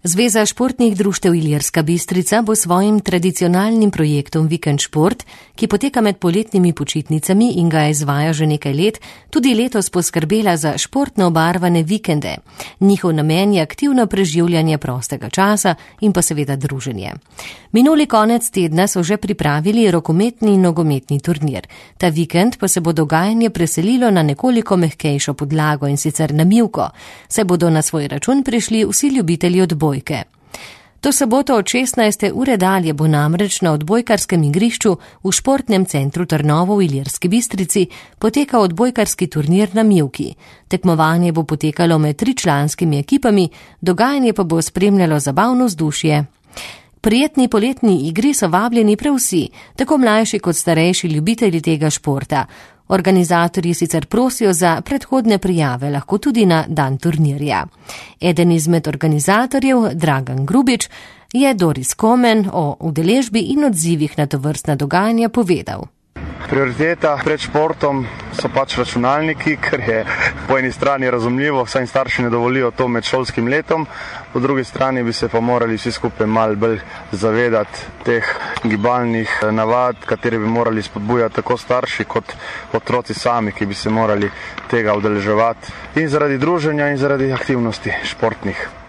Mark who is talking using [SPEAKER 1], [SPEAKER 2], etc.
[SPEAKER 1] Zveza športnih društev Ilirska Bistrica bo svojim tradicionalnim projektom Vikend Šport, ki poteka med poletnimi počitnicami in ga izvaja že nekaj let, tudi letos poskrbela za športno obarvane vikende. Njihov namen je aktivno preživljanje prostega časa in pa seveda druženje. Minuli konec tedna so že pripravili rokometni in nogometni turnir. Ta vikend pa se bo dogajanje preselilo na nekoliko mehkejšo podlago in sicer na mivko, saj bodo na svoj račun prišli vsi ljubitelji odbojke. To soboto od 16. ure dalje bo namreč na odbojkarskem igrišču v športnem centru Trnovo v Ilirski Bistrici potekal odbojkarski turnir na mivki. Tekmovanje bo potekalo med 3-članskimi ekipami, dogajanje pa bo spremljalo zabavno vzdušje. Prijetni poletni igri so vabljeni prav vsi, tako mlajši kot starejši ljubitelji tega športa. Organizatorji sicer prosijo za predhodne prijave, lahko tudi na dan turnirja. Eden izmed organizatorjev, Dragan Grubič, je Doris Komen o udeležbi in odzivih na tovrstna dogajanja povedal.
[SPEAKER 2] Prioriteta pred športom so pač računalniki, ker je po eni strani razumljivo, saj starši ne dovolijo to med šolskim letom, po drugi strani bi se pa morali vsi skupaj malo bolj zavedati teh gibalnih navad, katere bi morali spodbujati tako starši kot otroci sami, ki bi se morali tega udeleževati in zaradi druženja in zaradi aktivnosti športnih.